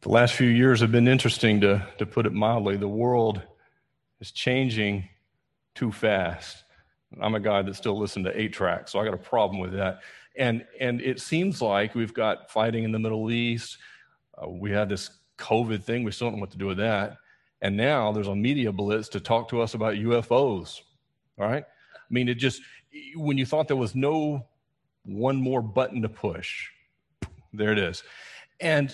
The last few years have been interesting, to put it mildly. The world is changing too fast. I'm a guy that still listens to 8-track, so I got a problem with that. And it seems like we've got fighting in the Middle East. We had this COVID thing. We still don't know what to do with that. And now there's a media blitz to talk to us about UFOs, all right? I mean, it just, when you thought there was no one more button to push, there it is. And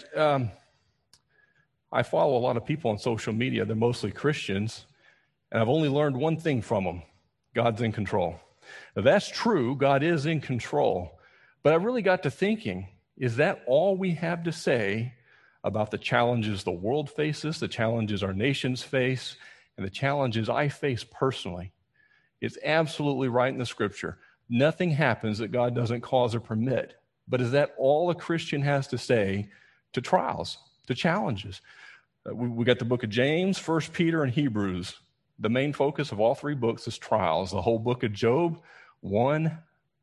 I follow a lot of people on social media. They're mostly Christians, and I've only learned one thing from them. God's in control. Now, that's true. God is in control. But I really got to thinking, is that all we have to say about the challenges the world faces, the challenges our nations face, and the challenges I face personally? It's absolutely right in the Scripture. Nothing happens that God doesn't cause or permit. But is that all a Christian has to say to trials, to challenges? We got the book of James, 1 Peter, and Hebrews. The main focus of all three books is trials. The whole book of Job, one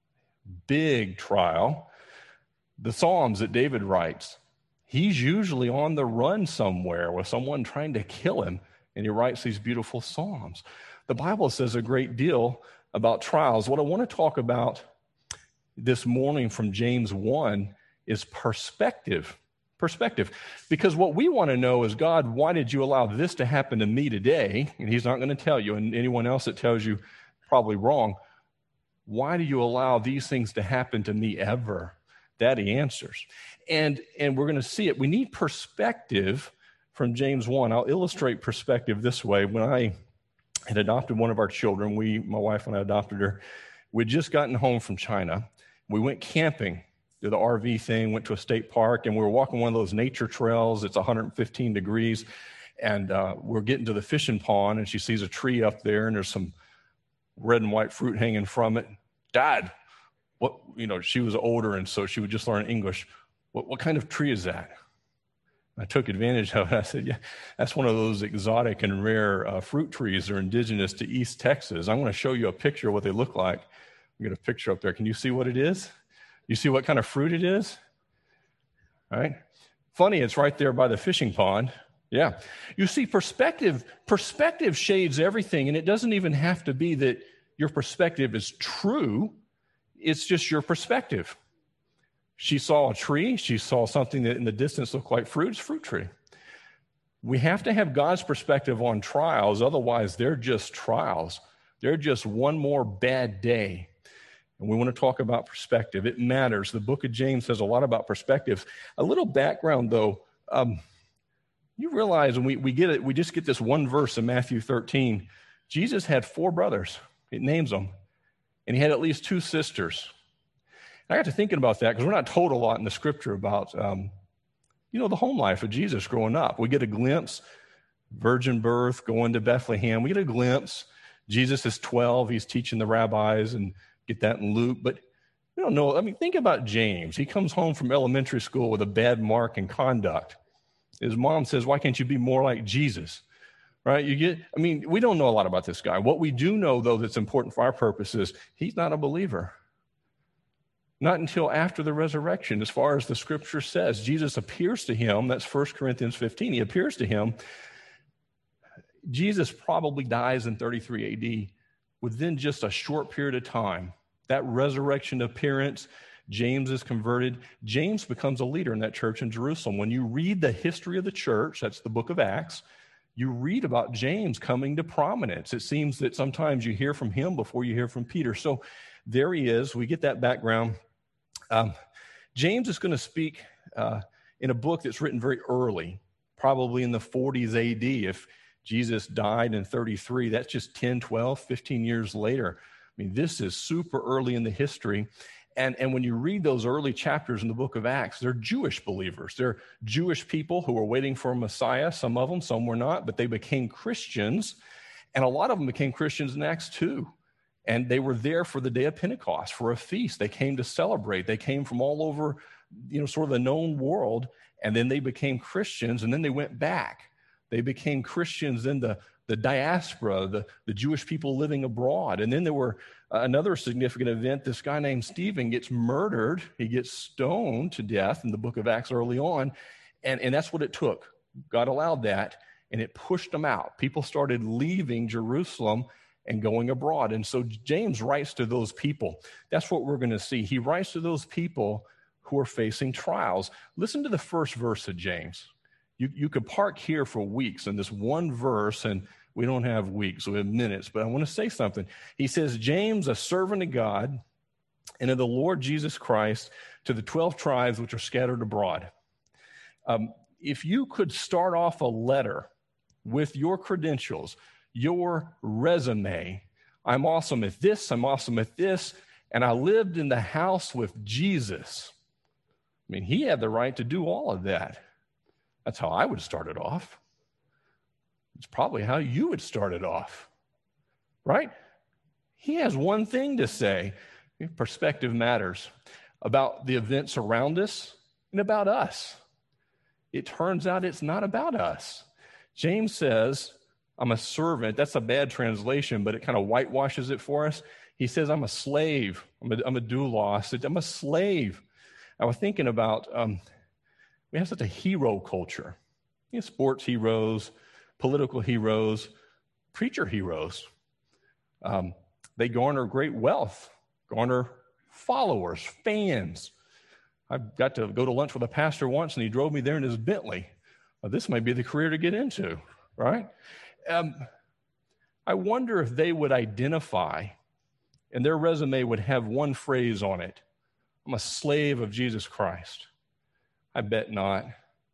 big trial. The Psalms that David writes, he's usually on the run somewhere with someone trying to kill him, and he writes these beautiful Psalms. The Bible says a great deal about trials. What I want to talk about this morning from James 1 is perspective. Perspective. Because what we want to know is, God, why did you allow this to happen to me today? And he's not going to tell you, and anyone else that tells you probably wrong. Why do you allow these things to happen to me ever? That he answers. And we're going to see it. We need perspective from James 1. I'll illustrate perspective this way. When I had adopted one of our children, my wife and I adopted her, we'd just gotten home from China. We went camping, did the RV thing, went to a state park, and we were walking one of those nature trails. It's 115 degrees, and we're getting to the fishing pond, and she sees a tree up there, and there's some red and white fruit hanging from it. Dad, what? She was older, and so she would just learn English. What kind of tree is that? I took advantage of it. I said, yeah, that's one of those exotic and rare fruit trees that are indigenous to East Texas. I'm going to show you a picture of what they look like. We got a picture up there. Can you see what it is? You see what kind of fruit it is? All right. Funny, it's right there by the fishing pond. Yeah. You see, perspective shades everything, and it doesn't even have to be that your perspective is true. It's just your perspective. She saw a tree. She saw something that in the distance looked like fruit. It's a fruit tree. We have to have God's perspective on trials. Otherwise, they're just trials. They're just one more bad day. And we want to talk about perspective. It matters. The book of James says a lot about perspective. A little background, though. You realize when we get it, we just get this one verse in Matthew 13. Jesus had 4 brothers. It names them. And he had at least 2 sisters. I got to thinking about that because we're not told a lot in the Scripture about, the home life of Jesus growing up. We get a glimpse, virgin birth, going to Bethlehem. We get a glimpse. Jesus is 12. He's teaching the rabbis, and get that in Luke. But we don't know. I mean, think about James. He comes home from elementary school with a bad mark in conduct. His mom says, why can't you be more like Jesus? Right? We don't know a lot about this guy. What we do know, though, that's important for our purposes, he's not a believer. Not until after the resurrection, as far as the Scripture says. Jesus appears to him. That's 1 Corinthians 15. He appears to him. Jesus probably dies in 33 AD within just a short period of time. That resurrection appearance, James is converted. James becomes a leader in that church in Jerusalem. When you read the history of the church, that's the book of Acts, you read about James coming to prominence. It seems that sometimes you hear from him before you hear from Peter. So there he is. We get that background. James is going to speak in a book that's written very early, probably in the 40s AD. If Jesus died in 33, that's just 10, 12, 15 years later. I mean, this is super early in the history. And when you read those early chapters in the book of Acts, they're Jewish believers. They're Jewish people who were waiting for a Messiah. Some of them, some were not, but they became Christians. And a lot of them became Christians in Acts 2. And they were there for the day of Pentecost, for a feast. They came to celebrate. They came from all over, sort of the known world. And then they became Christians, and then they went back. They became Christians in the diaspora, the Jewish people living abroad. And then there were another significant event. This guy named Stephen gets murdered. He gets stoned to death in the book of Acts early on. And that's what it took. God allowed that, and it pushed them out. People started leaving Jerusalem and going abroad. And so James writes to those people. That's what we're going to see. He writes to those people who are facing trials. Listen to the first verse of James. You could park here for weeks in this one verse, and we don't have weeks, we have minutes, but I want to say something. He says, James, a servant of God and of the Lord Jesus Christ, to the 12 tribes which are scattered abroad. If you could start off a letter with your credentials, your resume, I'm awesome at this, I'm awesome at this, and I lived in the house with Jesus. I mean, he had the right to do all of that. That's how I would start it off. It's probably how you would start it off, right? He has one thing to say. Perspective matters about the events around us and about us. It turns out it's not about us. James says, I'm a servant. That's a bad translation, but it kind of whitewashes it for us. He says, I'm a slave. I'm a doulos. I'm a slave. I was thinking about, we have such a hero culture. You know, sports heroes, political heroes, preacher heroes. They garner great wealth, garner followers, fans. I got to go to lunch with a pastor once, and he drove me there in his Bentley. This might be the career to get into, right? I wonder if they would identify, and their resume would have one phrase on it: I'm a slave of Jesus Christ. I bet not.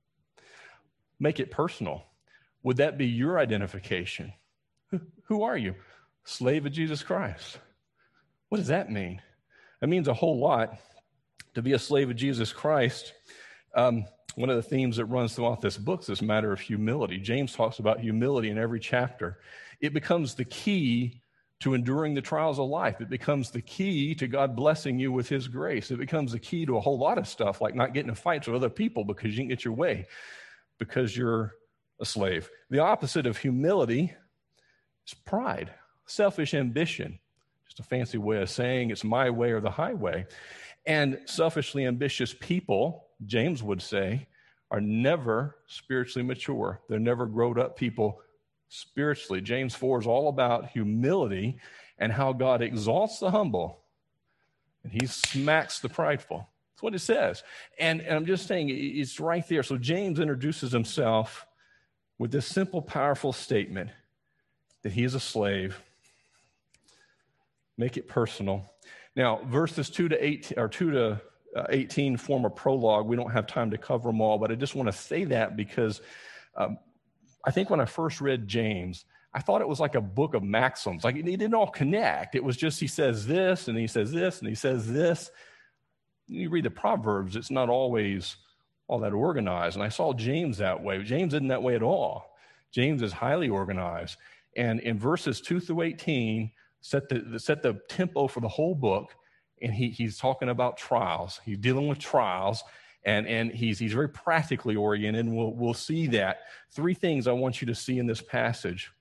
Make it personal. Would that be your identification? Who are you? Slave of Jesus Christ. What does that mean? It means a whole lot to be a slave of Jesus Christ. One of the themes that runs throughout this book is this matter of humility. James talks about humility in every chapter. It becomes the key to enduring the trials of life. It becomes the key to God blessing you with his grace. It becomes the key to a whole lot of stuff, like not getting in fights with other people because you didn't get your way, because you're a slave. The opposite of humility is pride, selfish ambition. Just a fancy way of saying it's my way or the highway. And selfishly ambitious people, James would say, are never spiritually mature. They're never grown up people spiritually. James 4 is all about humility and how God exalts the humble and he smacks the prideful. That's what it says. And I'm just saying it's right there. So James introduces himself with this simple, powerful statement that he is a slave. Make it personal. Now, verses 2 to 18 form a prologue. We don't have time to cover them all, but I just want to say that because I think when I first read James, I thought it was like a book of maxims. Like it didn't all connect. It was just he says this, and he says this, and he says this. You read the Proverbs, it's not always all that organized. And I saw James that way. James isn't that way at all. James is highly organized. And in verses 2 through 18, set the tempo for the whole book. And he's talking about trials. He's dealing with trials, and he's very practically oriented, and we'll see that. 3 things I want you to see in this passage.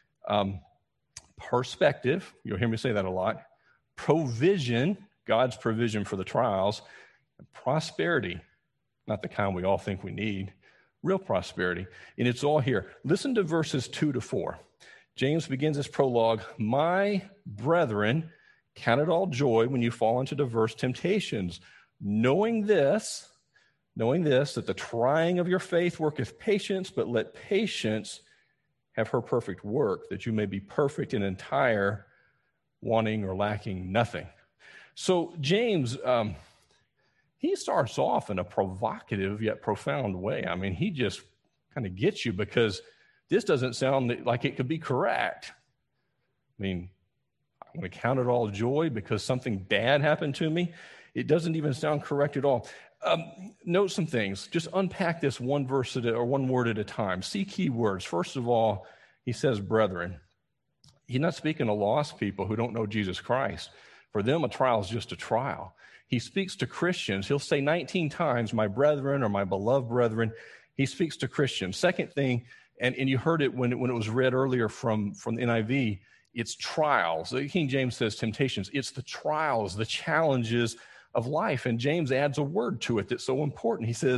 Perspective, you'll hear me say that a lot. Provision, God's provision for the trials. And prosperity, not the kind we all think we need, real prosperity. And it's all here. Listen to verses 2 to 4. James begins his prologue, my brethren, count it all joy when you fall into diverse temptations, knowing this, that the trying of your faith worketh patience, but let patience have her perfect work, that you may be perfect and entire, wanting or lacking nothing. So James, he starts off in a provocative yet profound way. I mean, he just kind of gets you because this doesn't sound like it could be correct. I mean, I'm going to count it all joy because something bad happened to me. It doesn't even sound correct at all. Note some things. Just unpack this one verse or one word at a time. See key words. First of all, he says, brethren. He's not speaking to lost people who don't know Jesus Christ. For them, a trial is just a trial. He speaks to Christians. He'll say 19 times, my brethren or my beloved brethren. He speaks to Christians. Second thing, and you heard it when it was read earlier from the NIV, it's trials. The King James says temptations. It's the trials, the challenges of life. And James adds a word to it that's so important. He says,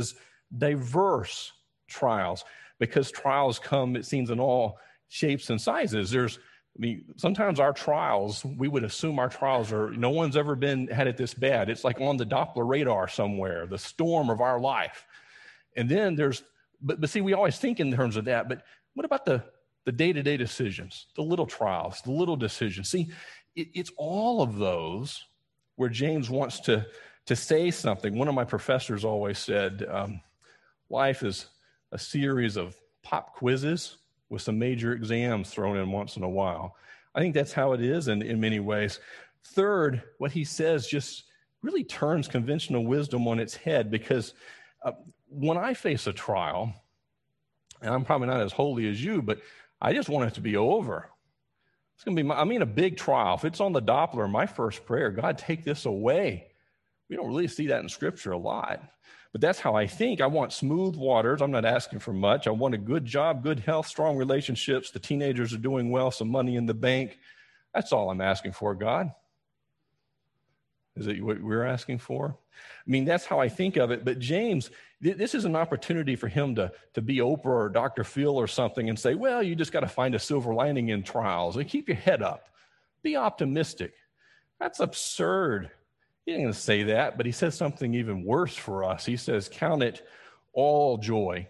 diverse trials, because trials come, it seems, in all shapes and sizes. Sometimes our trials, we would assume our trials are, no one's ever had it this bad. It's like on the Doppler radar somewhere, the storm of our life. And then but see, we always think in terms of that, but what about the day-to-day decisions, the little trials, the little decisions? See, it's all of those where James wants to say something. One of my professors always said, life is a series of pop quizzes with some major exams thrown in once in a while. I think that's how it is in many ways. Third, what he says just really turns conventional wisdom on its head, because when I face a trial, and I'm probably not as holy as you, but I just want it to be over. It's going to be, a big trial. If it's on the Doppler, my first prayer, God, take this away. We don't really see that in Scripture a lot. But that's how I think. I want smooth waters. I'm not asking for much. I want a good job, good health, strong relationships. The teenagers are doing well, some money in the bank. That's all I'm asking for, God. Is it what we're asking for? That's how I think of it. But James, this is an opportunity for him to be Oprah or Dr. Phil or something and say, well, you just got to find a silver lining in trials and keep your head up. Be optimistic. That's absurd. He didn't say that, but he says something even worse for us. He says, count it all joy,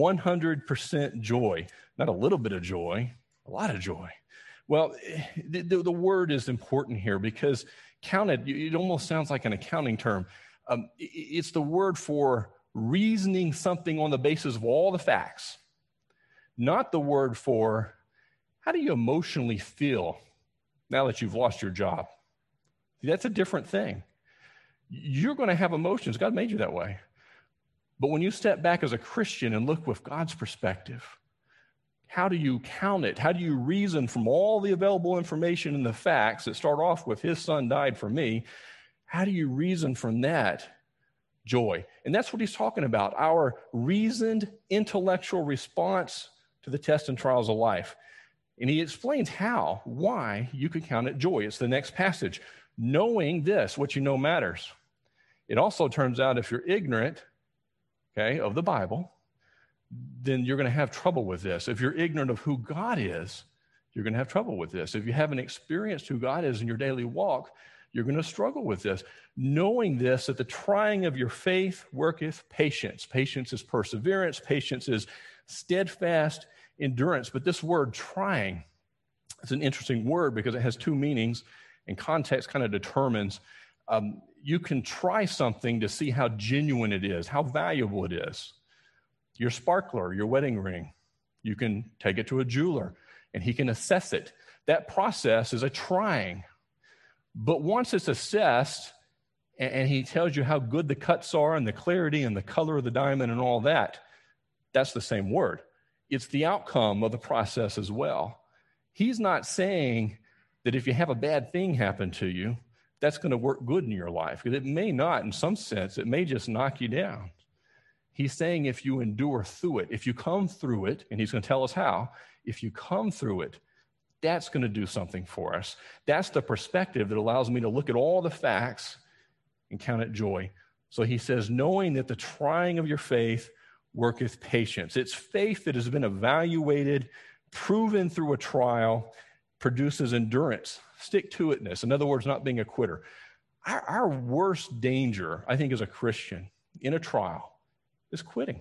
100% joy, not a little bit of joy, a lot of joy. Well, the word is important here, because count it almost sounds like an accounting term. It's the word for reasoning something on the basis of all the facts, not the word for how do you emotionally feel now that you've lost your job. That's a different thing. You're going to have emotions. God made you that way. But when you step back as a Christian and look with God's perspective, how do you count it? How do you reason from all the available information and the facts that start off with his son died for me? How do you reason from that joy? And that's what he's talking about, our reasoned intellectual response to the tests and trials of life. And he explains why you could count it joy. It's the next passage. Knowing this, what you know matters. It also turns out if you're ignorant, of the Bible, then you're going to have trouble with this. If you're ignorant of who God is, you're going to have trouble with this. If you haven't experienced who God is in your daily walk, you're going to struggle with this. Knowing this, that the trying of your faith worketh patience. Patience is perseverance. Patience is steadfast endurance. But this word trying is an interesting word because it has two meanings. And context kind of determines, you can try something to see how genuine it is, how valuable it is. Your sparkler, your wedding ring, you can take it to a jeweler and he can assess it. That process is a trying. But once it's assessed and he tells you how good the cuts are and the clarity and the color of the diamond and all that, that's the same word. It's the outcome of the process as well. He's not saying that if you have a bad thing happen to you, that's going to work good in your life. Because it may not, in some sense, it may just knock you down. He's saying if you endure through it, if you come through it, and he's going to tell us how, if you come through it, that's going to do something for us. That's the perspective that allows me to look at all the facts and count it joy. So he says, knowing that the trying of your faith worketh patience. It's faith that has been evaluated, proven through a trial, produces endurance, stick-to-itness. In other words, not being a quitter. Our worst danger, I think, as a Christian in a trial is quitting.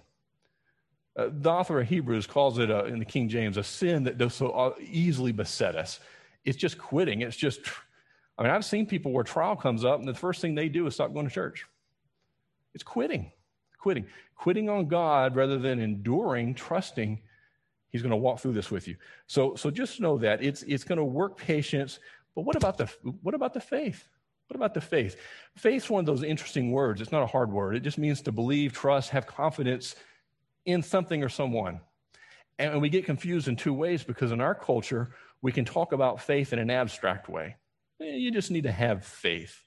The author of Hebrews calls it, in the King James, a sin that does so easily beset us. It's just quitting. It's just, I've seen people where trial comes up and the first thing they do is stop going to church. It's quitting. Quitting on God rather than enduring, trusting he's going to walk through this with you. So just know that it's going to work patience. But what about the faith? What about the faith? Faith's one of those interesting words. It's not a hard word. It just means to believe, trust, have confidence in something or someone. And we get confused in two ways because in our culture, we can talk about faith in an abstract way. You just need to have faith.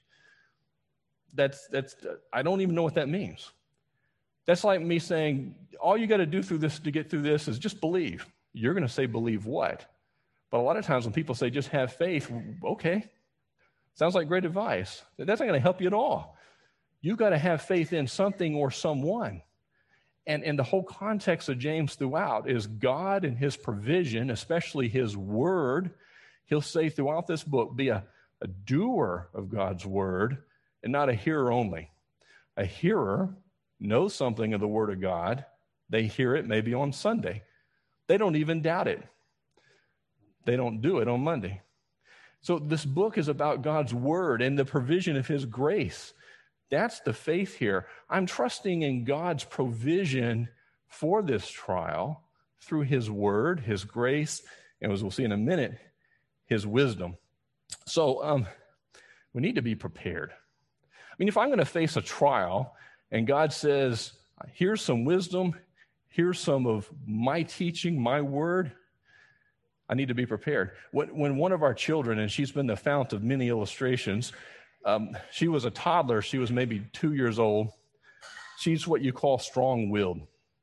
I don't even know what that means. That's like me saying, all you got to do through this to get through this is just believe. You're going to say, believe what? But a lot of times when people say just have faith, okay, sounds like great advice. That's not going to help you at all. You've got to have faith in something or someone. And the whole context of James throughout is God and his provision, especially his word. He'll say throughout this book, be a doer of God's word and not a hearer only. A hearer knows something of the word of God. They hear it maybe on Sunday. They don't even doubt it. They don't do it on Monday. So this book is about God's word and the provision of his grace. That's the faith here. I'm trusting in God's provision for this trial through his word, his grace, and as we'll see in a minute, his wisdom. So we need to be prepared. I mean, if I'm going to face a trial and God says, here's some wisdom, here's some of my teaching, my word, I need to be prepared. When one of our children, and she's been the fount of many illustrations, she was a toddler. She was maybe 2 years old. She's what you call strong-willed.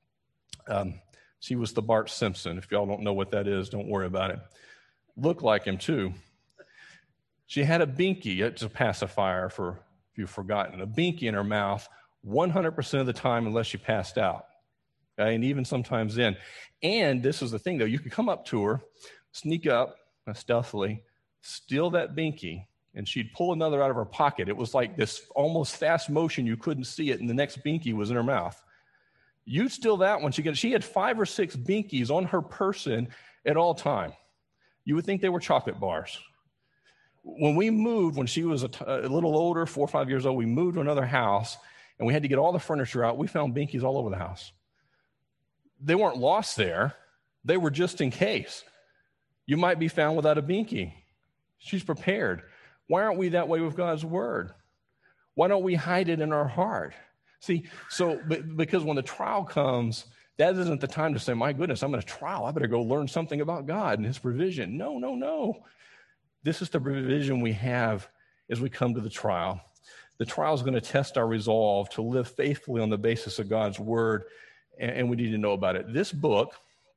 She was the Bart Simpson. If y'all don't know what that is, don't worry about it. Looked like him, too. She had a binky. It's a pacifier, for if you've forgotten. A binky in her mouth 100% of the time unless she passed out. Okay? And even sometimes then. And this is the thing, though. You could come up to her, sneak up stealthily, steal that binky, and she'd pull another out of her pocket. It was like this almost fast motion. You couldn't see it, and the next binky was in her mouth. You'd steal that one. She had 5 or 6 binkies on her person at all time. You would think they were chocolate bars. When we moved, when she was a little older, 4 or 5 years old, we moved to another house, and we had to get all the furniture out. We found binkies all over the house. They weren't lost there. They were just in case. You might be found without a binky. She's prepared. Why aren't we that way with God's word? Why don't we hide it in our heart? See, because when the trial comes, that isn't the time to say, my goodness, I'm in a trial. I better go learn something about God and his provision. No. This is the provision we have as we come to the trial. The trial is going to test our resolve to live faithfully on the basis of God's word, and we need to know about it. This book,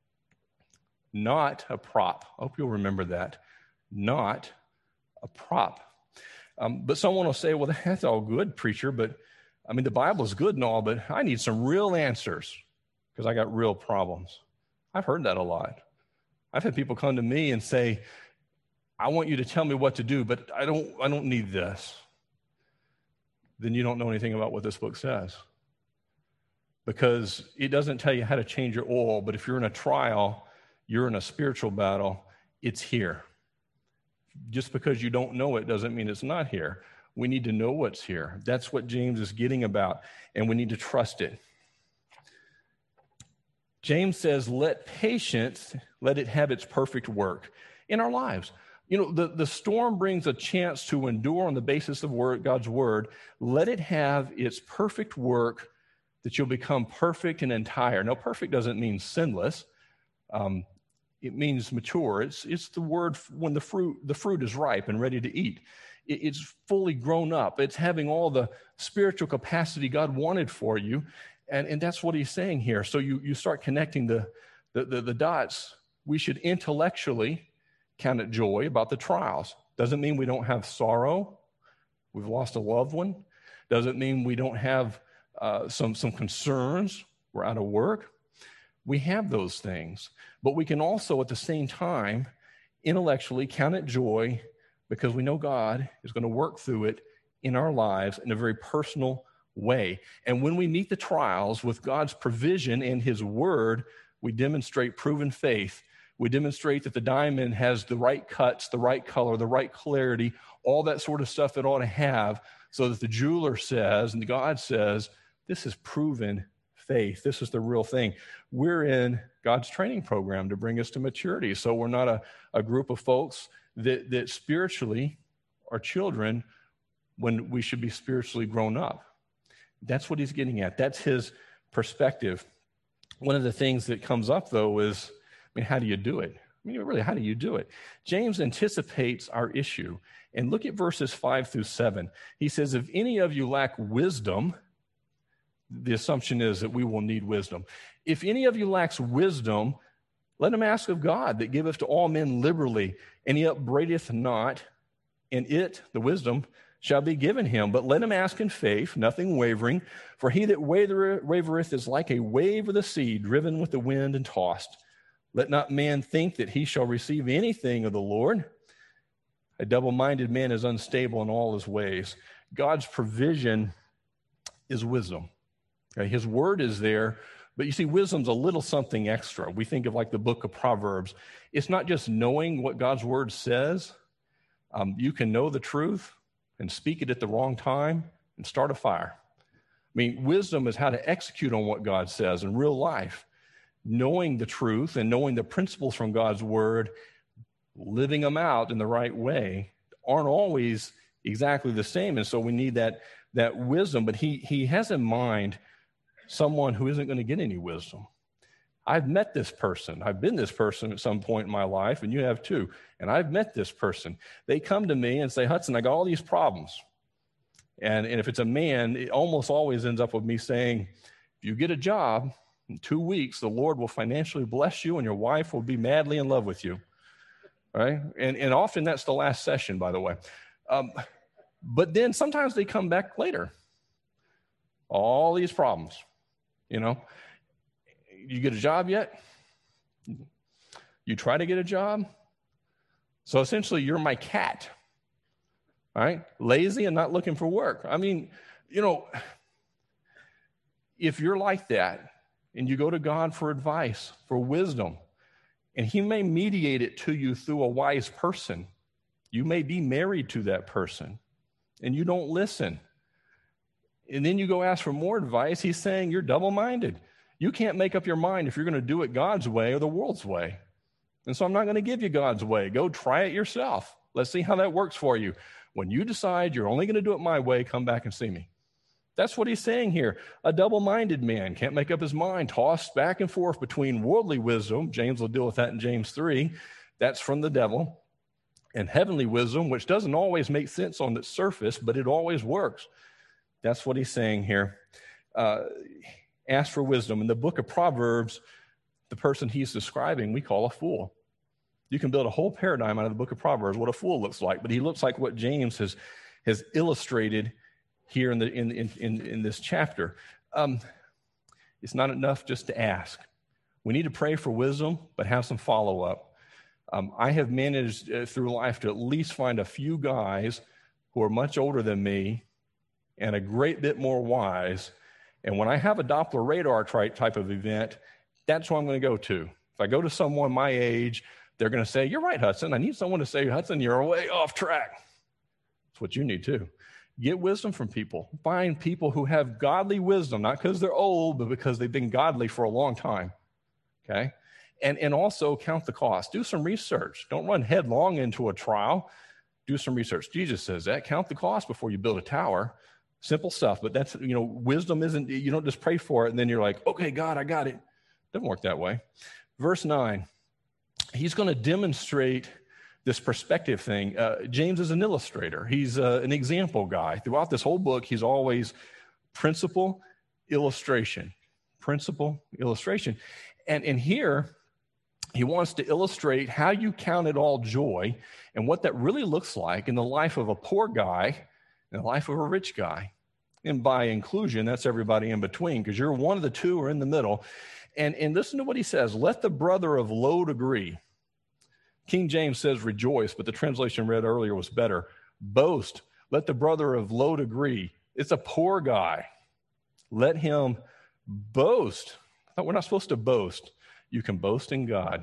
not a prop. I hope you'll remember that. Not a prop. But someone will say, well, that's all good, preacher, but I mean, the Bible is good and all, but I need some real answers because I got real problems. I've heard that a lot. I've had people come to me and say, I want you to tell me what to do, but I don't need this. Then you don't know anything about what this book says. Because it doesn't tell you how to change your oil, but if you're in a trial, you're in a spiritual battle, it's here. Just because you don't know it doesn't mean it's not here. We need to know what's here. That's what James is getting about, and we need to trust it. James says, let patience, let it have its perfect work in our lives. You know, the storm brings a chance to endure on the basis of God's word. Let it have its perfect work that you'll become perfect and entire. Now, perfect doesn't mean sinless. It means mature. It's the word when the fruit is ripe and ready to eat. It's fully grown up. It's having all the spiritual capacity God wanted for you. And that's what he's saying here. So you start connecting the dots. We should intellectually count it joy about the trials. Doesn't mean we don't have sorrow. We've lost a loved one. Doesn't mean we don't have some concerns. We're out of work. We have those things. But we can also, at the same time, intellectually count it joy because we know God is going to work through it in our lives in a very personal way. And when we meet the trials with God's provision and his word, we demonstrate proven faith. We demonstrate that the diamond has the right cuts, the right color, the right clarity, all that sort of stuff it ought to have, so that the jeweler says and God says, this is proven faith. This is the real thing. We're in God's training program to bring us to maturity. So we're not a group of folks that spiritually are children when we should be spiritually grown up. That's what he's getting at. That's his perspective. One of the things that comes up, though, is, how do you do it? Really, how do you do it? James anticipates our issue. And look at verses 5-7. He says, if any of you lack wisdom, the assumption is that we will need wisdom. If any of you lacks wisdom, let him ask of God that giveth to all men liberally, and he upbraideth not, and it, the wisdom, shall be given him. But let him ask in faith, nothing wavering. For he that wavereth is like a wave of the sea, driven with the wind and tossed. Let not man think that he shall receive anything of the Lord. A double-minded man is unstable in all his ways. God's provision is wisdom. Okay? His word is there, but you see, wisdom's a little something extra. We think of like the book of Proverbs. It's not just knowing what God's word says. You can know the truth and speak it at the wrong time and start a fire. I mean, wisdom is how to execute on what God says in real life. Knowing the truth and knowing the principles from God's word, living them out in the right way, aren't always exactly the same. And so we need that wisdom. But he has in mind someone who isn't going to get any wisdom. I've met this person. I've been this person at some point in my life, and you have too. And I've met this person. They come to me and say, Hudson, I got all these problems. And if it's a man, it almost always ends up with me saying, if you get a job, in 2 weeks, the Lord will financially bless you and your wife will be madly in love with you. Right? And often that's the last session, by the way. But then sometimes they come back later. All these problems, you know. You get a job yet? You try to get a job? So essentially, you're my cat, right? Lazy and not looking for work. I mean, you know, if you're like that and you go to God for advice, for wisdom, and he may mediate it to you through a wise person. You may be married to that person, and you don't listen. And then you go ask for more advice. He's saying you're double-minded. You can't make up your mind if you're going to do it God's way or the world's way. And so I'm not going to give you God's way. Go try it yourself. Let's see how that works for you. When you decide you're only going to do it my way, come back and see me. That's what he's saying here. A double-minded man can't make up his mind, tossed back and forth between worldly wisdom. James will deal with that in James 3. That's from the devil. And heavenly wisdom, which doesn't always make sense on the surface, but it always works. That's what he's saying here. Ask for wisdom. In the book of Proverbs, the person he's describing, we call a fool. You can build a whole paradigm out of the book of Proverbs, what a fool looks like, but he looks like what James has illustrated here in this chapter. It's not enough just to ask. We need to pray for wisdom, but have some follow-up. I have managed through life to at least find a few guys who are much older than me and a great bit more wise. And when I have a Doppler radar type of event, that's who I'm going to go to. If I go to someone my age, they're going to say, you're right, Hudson. I need someone to say, Hudson, you're way off track. That's what you need too. Get wisdom from people. Find people who have godly wisdom, not because they're old, but because they've been godly for a long time. Okay? And also count the cost. Do some research. Don't run headlong into a trial. Do some research. Jesus says that. Count the cost before you build a tower. Simple stuff, but that's, you know, wisdom isn't, you don't just pray for it and then you're like, okay, God, I got it. Doesn't work that way. Verse 9, he's going to demonstrate this perspective thing. James is an illustrator. He's an example guy. Throughout this whole book, he's always principle, illustration. Principle, illustration. And here, he wants to illustrate how you count it all joy and what that really looks like in the life of a poor guy and the life of a rich guy. And by inclusion, that's everybody in between, because you're one of the two or in the middle. And listen to what he says. Let the brother of low degree. King James says rejoice, but the translation read earlier was better. Boast. Let the brother of low degree. It's a poor guy. Let him boast. We're not supposed to boast. You can boast in God.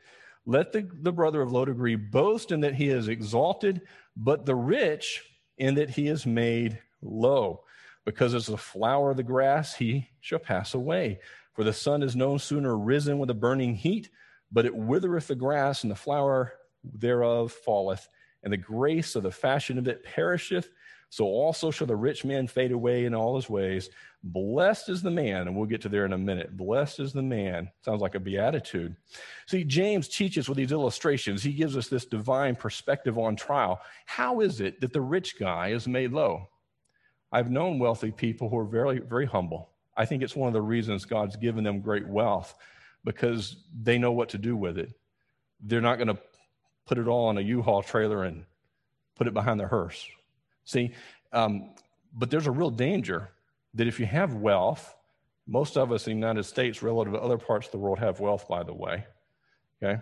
Let the brother of low degree boast in that he is exalted, but the rich in that he is made low. Because as the flower of the grass, he shall pass away. For the sun is no sooner risen with a burning heat, but it withereth the grass, and the flower thereof falleth, and the grace of the fashion of it perisheth. So also shall the rich man fade away in all his ways. Blessed is the man, and we'll get to there in a minute. Blessed is the man. Sounds like a beatitude. See, James teaches with these illustrations. He gives us this divine perspective on trial. How is it that the rich guy is made low? I've known wealthy people who are very, very humble. I think it's one of the reasons God's given them great wealth, because they know what to do with it. They're not going to put it all on a U-Haul trailer and put it behind their hearse. See, but there's a real danger that if you have wealth, most of us in the United States, relative to other parts of the world, have wealth, by the way. Okay?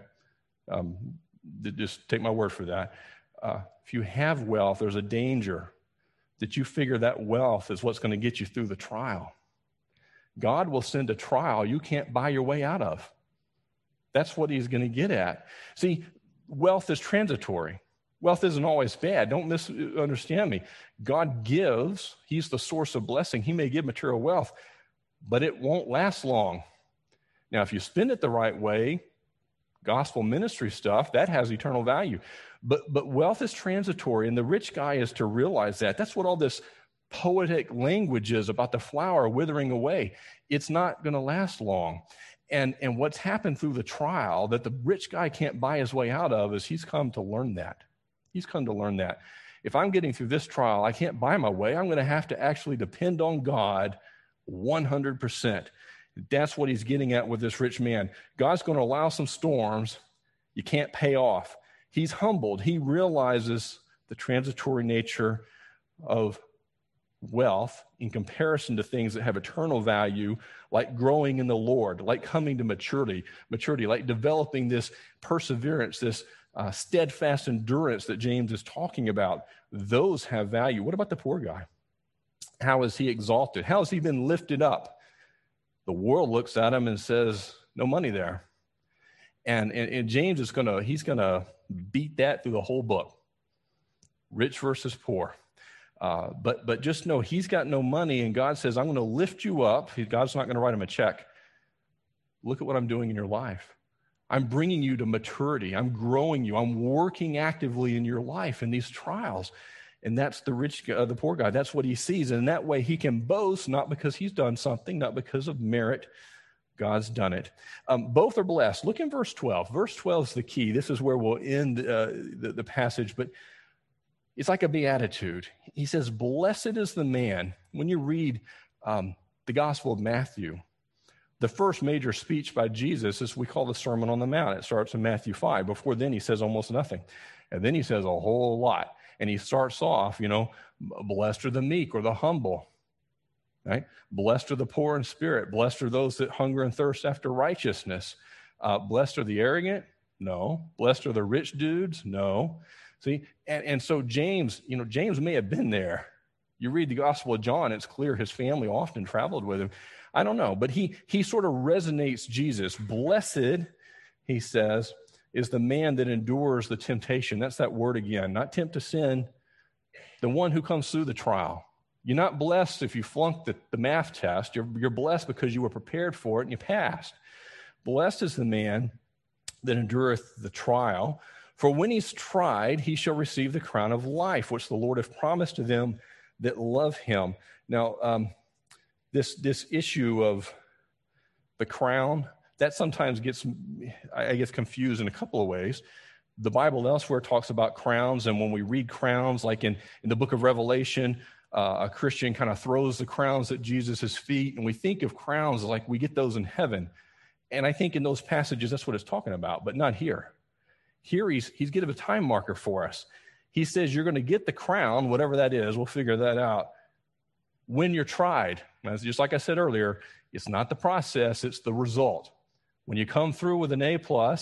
Just take my word for that. If you have wealth, there's a danger that you figure that wealth is what's going to get you through the trial. God will send a trial you can't buy your way out of. That's what he's going to get at. See, wealth is transitory. Wealth isn't always bad. Don't misunderstand me. God gives. He's the source of blessing. He may give material wealth, but it won't last long. Now, if you spend it the right way, gospel ministry stuff, that has eternal value. But wealth is transitory, and the rich guy is to realize that. That's what all this poetic language is about the flower withering away. It's not going to last long. And what's happened through the trial that the rich guy can't buy his way out of is he's come to learn that. He's come to learn that. If I'm getting through this trial, I can't buy my way. I'm going to have to actually depend on God 100%. That's what he's getting at with this rich man. God's going to allow some storms you can't pay off. He's humbled. He realizes the transitory nature of wealth in comparison to things that have eternal value, like growing in the Lord, like coming to maturity, like developing this perseverance, this steadfast endurance that James is talking about. Those have value. What about the poor guy? How is he exalted? How has he been lifted up? The world looks at him and says, no money there. And James is he's gonna beat that through the whole book. Rich versus poor. But just know he's got no money, and God says, I'm going to lift you up. God's not going to write him a check. Look at what I'm doing in your life. I'm bringing you to maturity. I'm growing you. I'm working actively in your life in these trials. And that's the poor guy. That's what he sees. And in that way, he can boast, not because he's done something, not because of merit. God's done it. Both are blessed. Look in verse 12. Verse 12 is the key. This is where we'll end the passage, but it's like a beatitude. He says, blessed is the man. When you read the Gospel of Matthew, the first major speech by Jesus is we call the Sermon on the Mount. It starts in Matthew 5. Before then, he says almost nothing. And then he says a whole lot. And he starts off, blessed are the meek or the humble. Right? Blessed are the poor in spirit. Blessed are those that hunger and thirst after righteousness. Blessed are the arrogant? No. Blessed are the rich dudes? No. See, and so James may have been there. You read the Gospel of John, it's clear his family often traveled with him. I don't know, but he sort of resonates Jesus. Blessed, he says, is the man that endures the temptation. That's that word again, not tempt to sin, the one who comes through the trial. You're not blessed if you flunked the math test. You're blessed because you were prepared for it and you passed. Blessed is the man that endureth the trial. For when he's tried, he shall receive the crown of life, which the Lord hath promised to them that love him. Now, this issue of the crown, that sometimes gets confused in a couple of ways. The Bible elsewhere talks about crowns, and when we read crowns, like in the book of Revelation, a Christian kind of throws the crowns at Jesus' feet, and we think of crowns like we get those in heaven. And I think in those passages, that's what it's talking about, but not here. Here he's given a time marker for us. He says you're going to get the crown, whatever that is. We'll figure that out when you're tried. As just like I said earlier, it's not the process, it's the result. When you come through with an A+,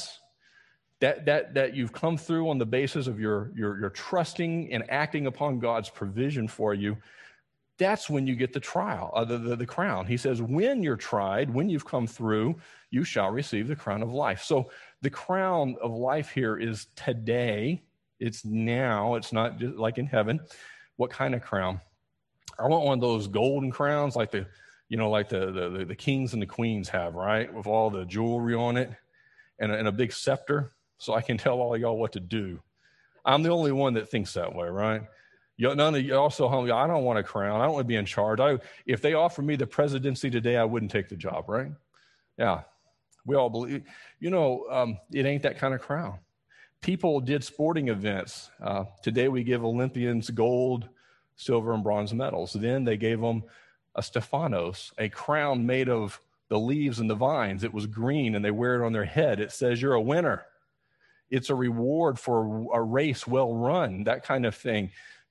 that you've come through on the basis of your trusting and acting upon God's provision for you, that's when you get the crown. He says, when you're tried, when you've come through, you shall receive the crown of life. So the crown of life here is today. It's now. It's not just like in heaven. What kind of crown? I want one of those golden crowns like the kings and the queens have, right? With all the jewelry on it and a big scepter, so I can tell all of y'all what to do. I'm the only one that thinks that way, right? None of you also, I don't want a crown. I don't want to be in charge. If they offered me the presidency today, I wouldn't take the job, right? Yeah. We all believe, it ain't that kind of crown. People did sporting events. Today we give Olympians gold, silver, and bronze medals. Then they gave them a Stephanos, a crown made of the leaves and the vines. It was green, and they wear it on their head. It says you're a winner. It's a reward for a race well run, that kind of thing.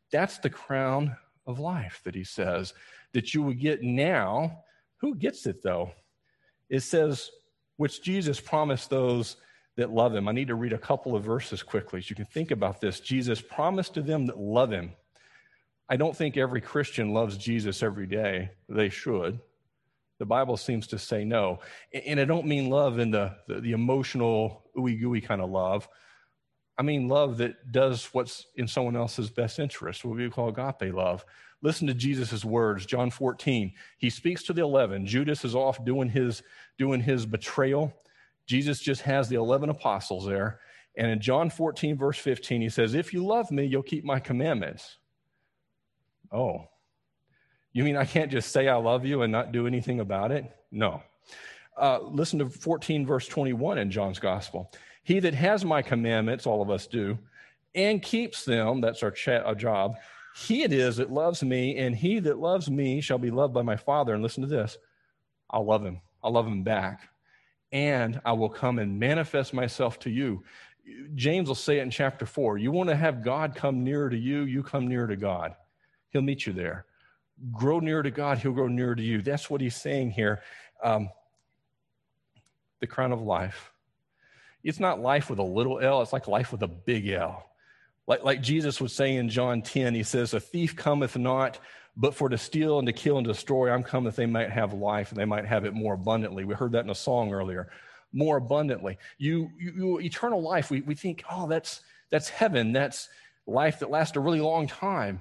That's the crown of life that he says that you will get now. Who gets it, though? It says, which Jesus promised those that love him. I need to read a couple of verses quickly so you can think about this. Jesus promised to them that love him. I don't think every Christian loves Jesus every day. They should. The Bible seems to say no. And I don't mean love in the emotional, ooey-gooey kind of love. I mean love that does what's in someone else's best interest, what we call agape love. Listen to Jesus' words, John 14. He speaks to the 11. Judas is off doing his betrayal. Jesus just has the 11 apostles there. And in John 14, verse 15, he says, if you love me, you'll keep my commandments. Oh, you mean I can't just say I love you and not do anything about it? No. Listen to 14, verse 21 in John's gospel. He that has my commandments, all of us do, and keeps them, that's our job, he it is that loves me, and he that loves me shall be loved by my Father. And listen to this, I'll love him. I'll love him back. And I will come and manifest myself to you. James will say it in chapter 4. You want to have God come nearer to you, you come nearer to God. He'll meet you there. Grow nearer to God, he'll grow nearer to you. That's what he's saying here. The crown of life. It's not life with a little L, it's like life with a big L. Like Jesus would say in John 10, he says, a thief cometh not, but for to steal and to kill and to destroy, I'm come that they might have life and they might have it more abundantly. We heard that in a song earlier. More abundantly. You eternal life, we think, oh, that's heaven. That's life that lasts a really long time.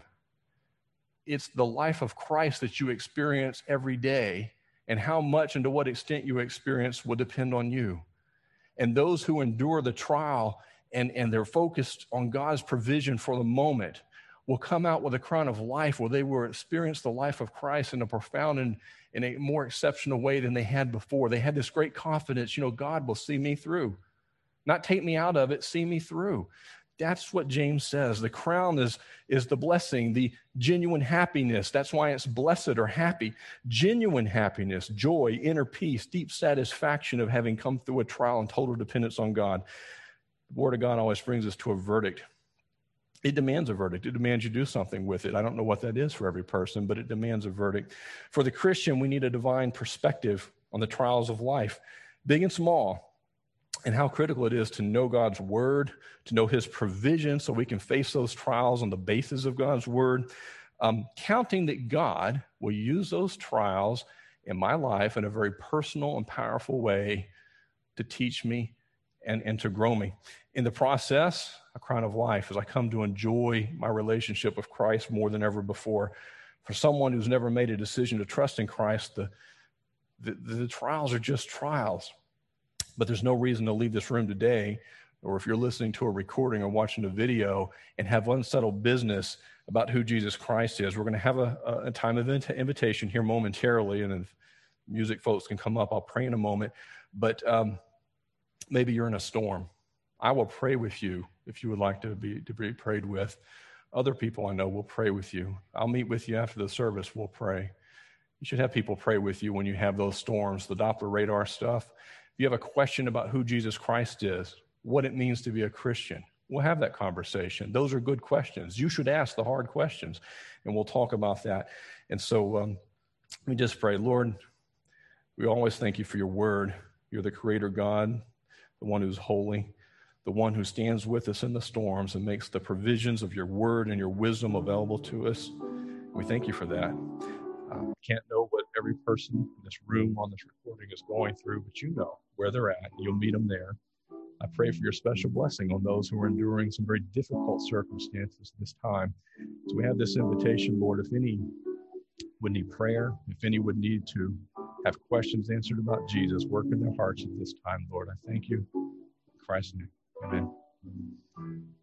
It's the life of Christ that you experience every day, and how much and to what extent you experience will depend on you. And those who endure the trial and they're focused on God's provision for the moment will come out with a crown of life where they will experience the life of Christ in a profound and in a more exceptional way than they had before. They had this great confidence, God will see me through. Not take me out of it, see me through. That's what James says. The crown is the blessing, the genuine happiness. That's why it's blessed or happy. Genuine happiness, joy, inner peace, deep satisfaction of having come through a trial and total dependence on God. The Word of God always brings us to a verdict. It demands a verdict. It demands you do something with it. I don't know what that is for every person, but it demands a verdict. For the Christian, we need a divine perspective on the trials of life, big and small, and how critical it is to know God's word, to know his provision so we can face those trials on the basis of God's word, counting that God will use those trials in my life in a very personal and powerful way to teach me and to grow me. In the process, a crown of life as I come to enjoy my relationship with Christ more than ever before. For someone who's never made a decision to trust in Christ, the trials are just trials. But there's no reason to leave this room today, or if you're listening to a recording or watching a video and have unsettled business about who Jesus Christ is. We're going to have a time of invitation here momentarily, and if music folks can come up, I'll pray in a moment. But maybe you're in a storm. I will pray with you if you would like to be prayed with. Other people I know will pray with you. I'll meet with you after the service. We'll pray. You should have people pray with you when you have those storms, the Doppler radar stuff. If you have a question about who Jesus Christ is, what it means to be a Christian, we'll have that conversation. Those are good questions. You should ask the hard questions, and we'll talk about that. And so let me just pray. Lord, we always thank you for your word. You're the creator God, the one who's holy, the one who stands with us in the storms and makes the provisions of your word and your wisdom available to us. We thank you for that. Can't know what every person in this room on this recording is going through, but you know where they're at. You'll meet them there. I pray for your special blessing on those who are enduring some very difficult circumstances this time. So we have this invitation, Lord, if any would need prayer, if any would need to have questions answered about Jesus, work in their hearts at this time, Lord. I thank you. In Christ's name, amen.